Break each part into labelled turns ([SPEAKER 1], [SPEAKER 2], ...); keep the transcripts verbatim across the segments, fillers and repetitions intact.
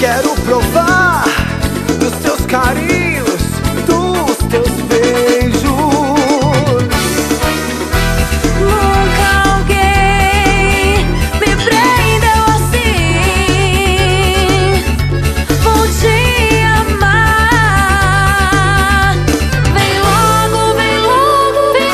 [SPEAKER 1] Quero provar dos teus carinhos, dos teus beijos.
[SPEAKER 2] Nunca alguém me prendeu assim. Vou te amar. Vem logo, vem logo, vem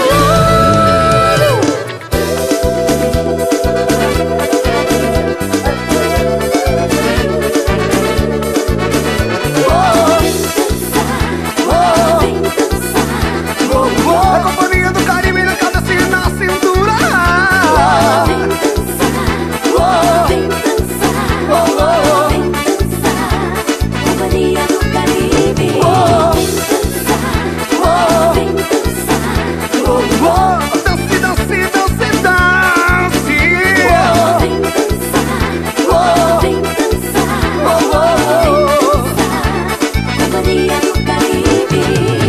[SPEAKER 1] A companhia do Caribe na cabeça e na cintura.
[SPEAKER 2] Vem dançar, vem dançar, vem dançar, companhia do Caribe. Vem dançar, vem dançar,
[SPEAKER 1] Dance, dance, dance, dance.
[SPEAKER 2] vem dançar, vem dançar, vem dançar, companhia do Caribe.